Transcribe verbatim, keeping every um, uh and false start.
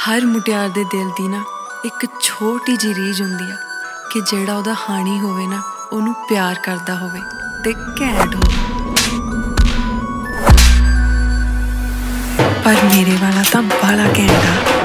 हर मुटियार दे दिल दी ना एक छोटी जी रीझ हुंदी आ कि जेड़ा ओदा हानी होवे ना ओनू प्यार करदा होवे ते घैंट होवे। पर मेरे वाला तां बाला घैंट आ।